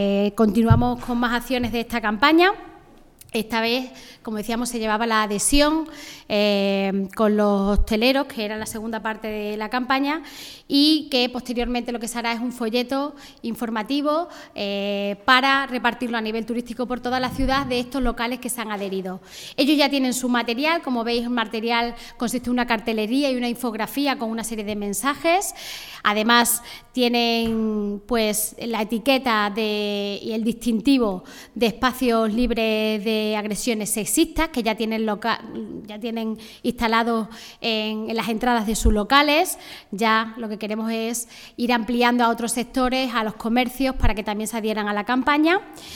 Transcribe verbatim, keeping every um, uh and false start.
Eh, continuamos con más acciones de esta campaña. Esta vez, como decíamos, se llevaba la adhesión eh, con los hosteleros, que era la segunda parte de la campaña, y que posteriormente lo que se hará es un folleto informativo eh, para repartirlo a nivel turístico por toda la ciudad de estos locales que se han adherido. Ellos ya tienen su material, como veis, el material consiste en una cartelería y una infografía con una serie de mensajes. Además, tienen pues la etiqueta de, y el distintivo de espacios libres de agresiones sexistas que ya tienen, loca ya tienen instalados en, en las entradas de sus locales. Ya lo que queremos es ir ampliando a otros sectores, a los comercios, para que también se adhieran a la campaña.